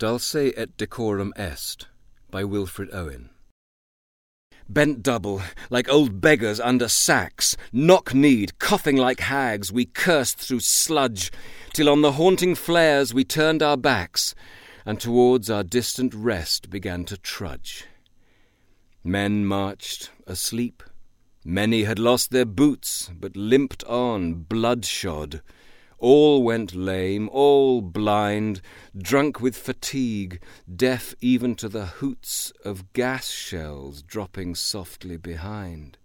Dulce et decorum est, by Wilfred Owen. Bent double, like old beggars under sacks, knock-kneed, coughing like hags, we cursed through sludge, till on the haunting flares we turned our backs, and towards our distant rest began to trudge. Men marched, asleep. Many had lost their boots, but limped on, bloodshod. All went lame, all blind, drunk with fatigue, deaf even to the hoots of gas shells dropping softly behind.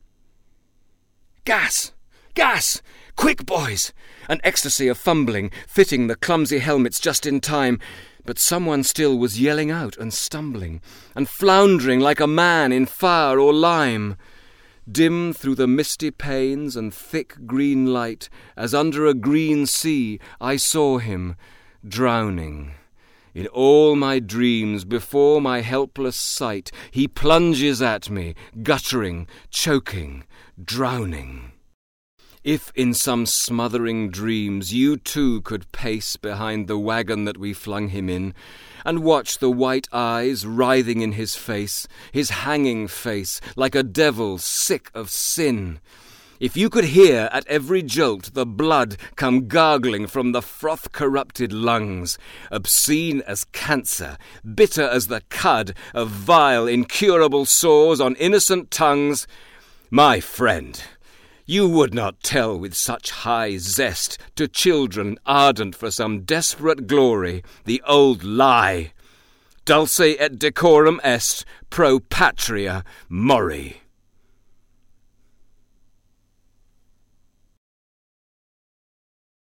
"Gas! Gas! Quick, boys!" An ecstasy of fumbling, fitting the clumsy helmets just in time, but someone still was yelling out and stumbling, and floundering like a man in fire or lime. Dim through the misty panes and thick green light, as under a green sea, I saw him, drowning. In all my dreams, before my helpless sight, he plunges at me, guttering, choking, drowning. If in some smothering dreams you too could pace behind the wagon that we flung him in, and watch the white eyes writhing in his face, his hanging face, like a devil sick of sin. If you could hear at every jolt the blood come gargling from the froth-corrupted lungs, obscene as cancer, bitter as the cud of vile, incurable sores on innocent tongues, my friend, you would not tell with such high zest to children ardent for some desperate glory the old lie. Dulce et decorum est pro patria mori.